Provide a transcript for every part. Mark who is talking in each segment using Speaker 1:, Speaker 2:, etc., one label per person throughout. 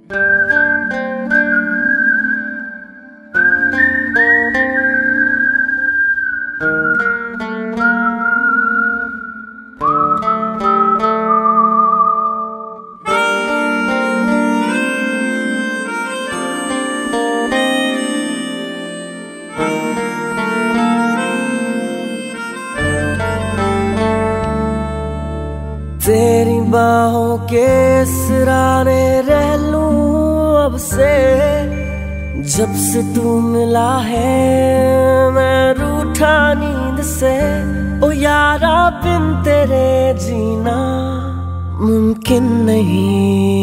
Speaker 1: तेरी बाहों के सराने रह लूं अब से, जब से तू मिला है मैं रूठा नींद से। ओ यारा बिन तेरे जीना मुमकिन नहीं,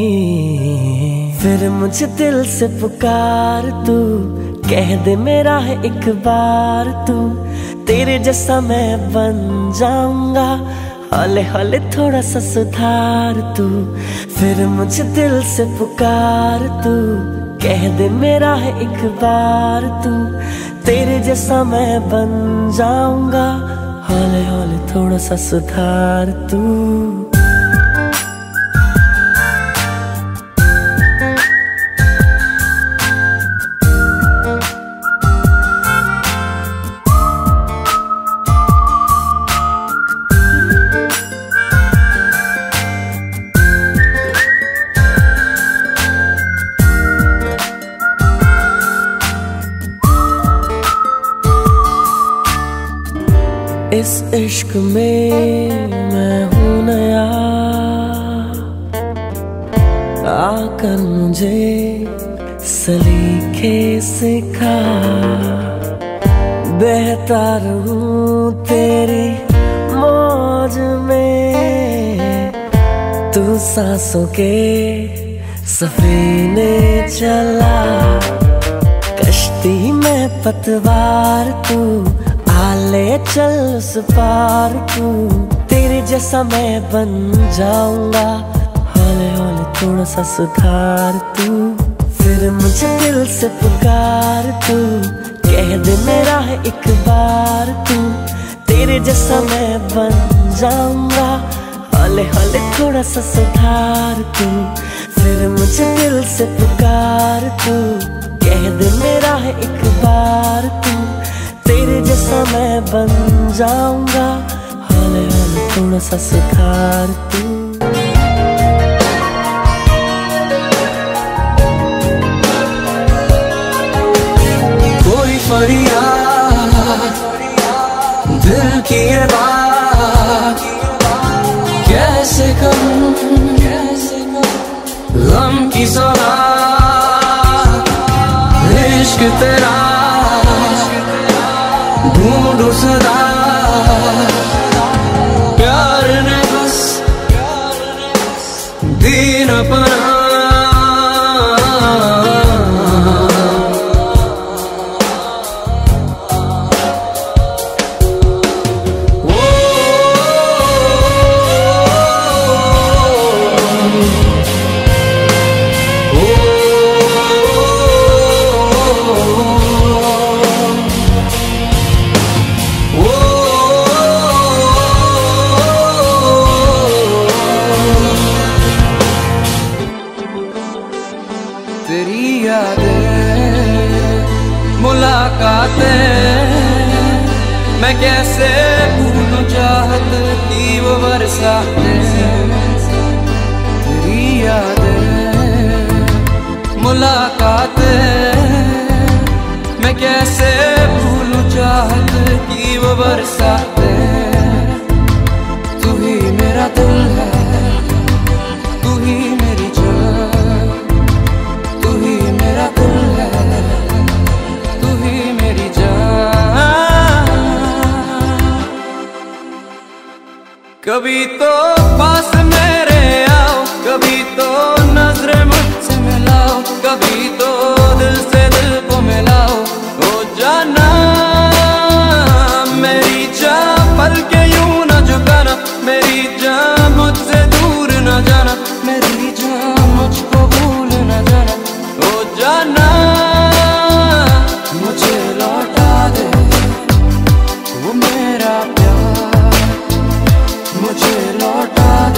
Speaker 1: फिर मुझे दिल से पुकार तू, कह दे मेरा है एक बार तू। तेरे जैसा मैं बन जाऊंगा, हौले हौले थोड़ा सा सुधार तू, फिर मुझे दिल से पुकार तू, कह दे मेरा है एक बार तू। तेरे जैसा मैं बन जाऊंगा, हौले हौले थोड़ा सा सुधार तू। इस इश्क में मैं हूँ नया, आकर मुझे सलीके सिखा। बहता रहूं तेरी मौज में, तू सांसों के सफीने चला। कश्ती में पतवार तू, आले चल उस पार तू। तेरे जैसा मैं बन जाऊंगा, हौले हौले थोड़ा सा सुधार तू। फिर मुझे दिल से पुकार तू, कह दे मेरा है एक बार तू। तेरे जैसा मैं बन जाऊंगा, हौले हौले थोड़ा सा सुधार तू। फिर मुझे दिल से पुकार तू, कह दे मेरा है एक बार तू। तेरे जैसा मैं बन जाऊंगा, हौले हौले थोड़ा सा सुधार तू।
Speaker 2: कोई फरियाद दिल की ये बात कैसे कहूं, गम की सौगात इश्क तेरा ढूंढूं सदा। प्यार ने बस दीन अपना, तेरी यादें मुलाकातें मैं कैसे भूलूं, चाहत की वो बरसातें। तेरी यादें मुलाकातें मैं कैसे भूलूं, चाहत की वो बरसातें। तू ही मेरा दिल है, तू ही मेरी जान, तू ही मेरा दिल है, तू ही मेरी जान। कभी तो पास मेरे आओ, कभी तो नजरें मुझसे मिलाओ, कभी तो दिल से दिल को मिलाओ। ओ जाना मेरी जान, पल के यूं न झुकाना, मेरी जान मुझसे दूर न जाना, मेरी जान मुझको भूल न जाना। ओ जाना मुझे लौटा दे वो मेरा प्यार, मुझे लौटा दे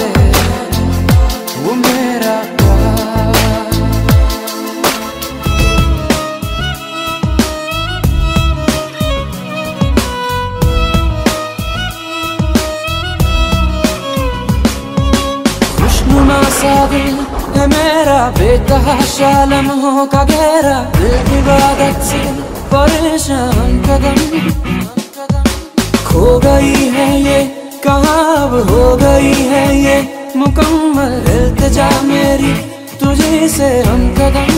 Speaker 2: है मेरा बेतहाशा लम्हों का घेरा, दिल इबादत से परेशान कदम। खो गई है ये कहाँ अब हो गई है ये मुकम्मल इल्तिजा मेरी तुझे से हम कदम।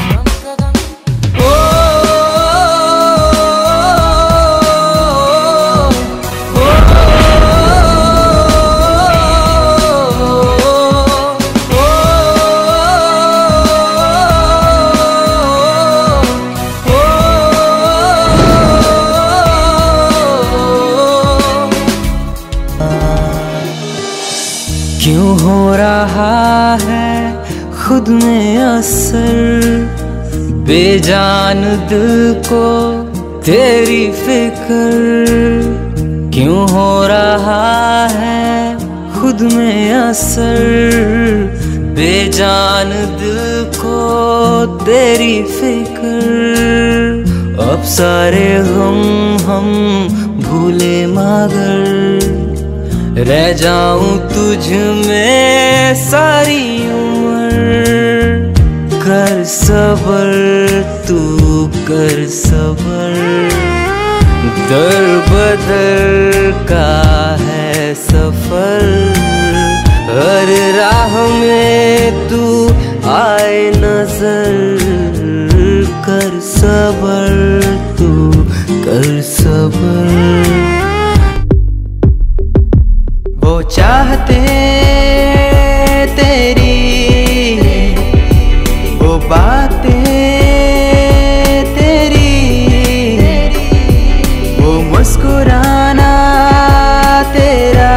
Speaker 1: क्यों हो रहा है खुद में असर, बेजान दिल को तेरी फिक्र। क्यों हो रहा है खुद में असर, बेजान दिल को तेरी फिक्र। अब सारे गम हम भूले मगर रह जाऊं तुझ में सारी उम्र। कर सबर तू कर सबर, दर बदर का है सफर। हर राह में तू आए नजर, कर सबर तू कर सबर। वो चाहते तेरी वो बातें तेरी, वो मुस्कुराना तेरा,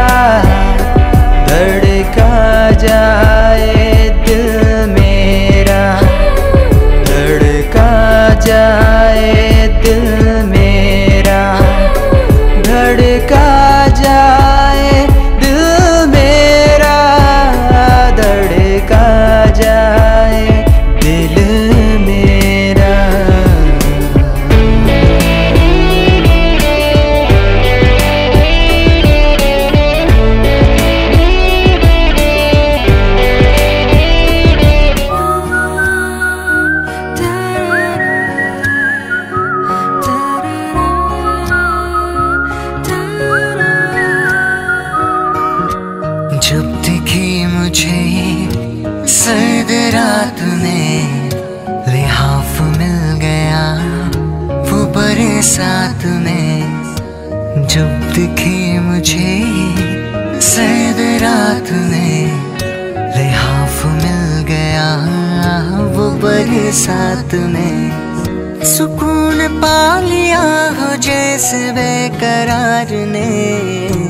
Speaker 1: धड़का जाए दिल मेरा, धड़का जाए दिल मेरा, धड़का जाए दिल मेरा, धड़का जाए दिल मेरा। जब दिखी मुझे सर्द रात में लिहाफ मिल गया वो बरसात में। जब दिखी मुझे सर्द रात में लिहाफ मिल गया वो बरसात में। सुकून पा लिया हो जैसे बेकरार ने,